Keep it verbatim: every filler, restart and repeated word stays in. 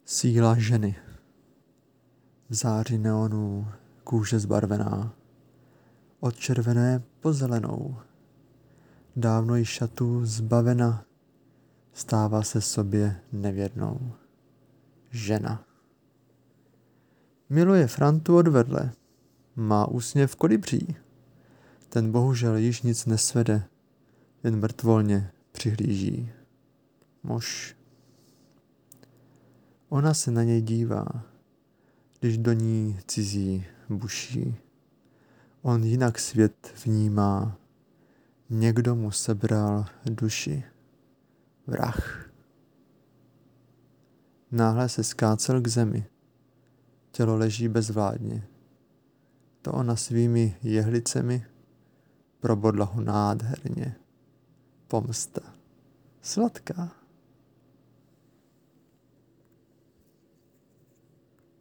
Síla ženy. V záři neonů kůže zbarvená, od červené po zelenou. Dávno již šatů zbavena, stává se sobě nevěrnou. Žena. Miluje Frantu odvedle, má úsměv kolibří. Ten bohužel již nic nesvede, jen mrtvolně přihlíží. Muž. Ona se na něj dívá, když do ní cizí buší. On jinak svět vnímá, někdo mu sebral duši. Vrah. Náhle se skácel k zemi, tělo leží bezvládně. To ona svými jehlicemi probodla ho nádherně. Pomsta. Sladká.